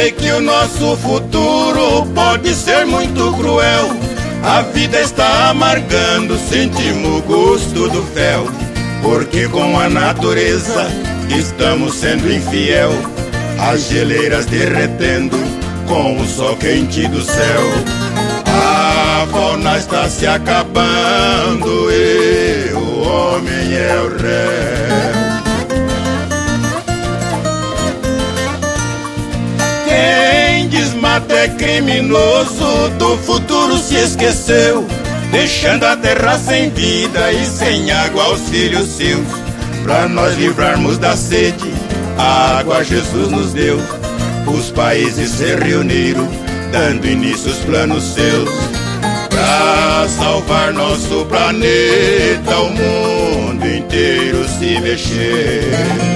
sei que o nosso futuro pode ser muito cruel. A vida está amargando, sentimos o gosto do fel. Porque com a natureza estamos sendo infiel. As geleiras derretendo com o sol quente do céu. A fauna está se acabando e o homem é o réu. Quem desmata é criminoso, do futuro se esqueceu, deixando a terra sem vida e sem água aos filhos seus. Pra nós livrarmos da sede, a água Jesus nos deu. Os países se reuniram, dando início aos planos seus. Pra salvar nosso planeta, o mundo inteiro se mexer.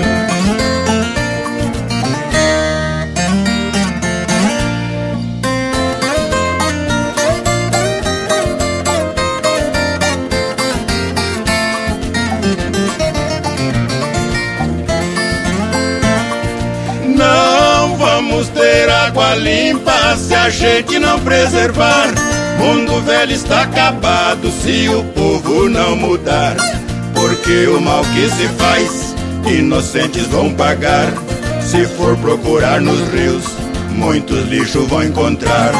Vamos ter água limpa se a gente não preservar. Mundo velho está acabado se o povo não mudar. Porque o mal que se faz, inocentes vão pagar. Se for procurar nos rios, muitos lixos vão encontrar.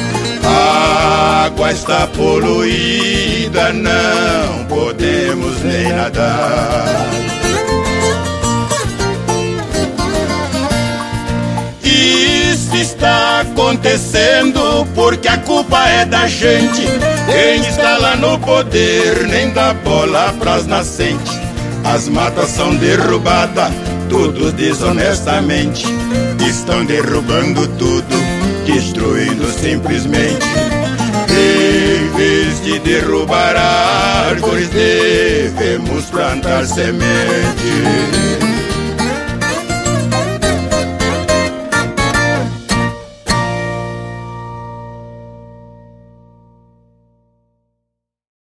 A água está poluída, não podemos nem nadar. Isso está acontecendo porque a culpa é da gente. Quem está lá no poder nem dá bola pras nascentes. As matas são derrubadas, tudo desonestamente. Estão derrubando tudo, destruindo simplesmente. Em vez de derrubar árvores, devemos plantar semente.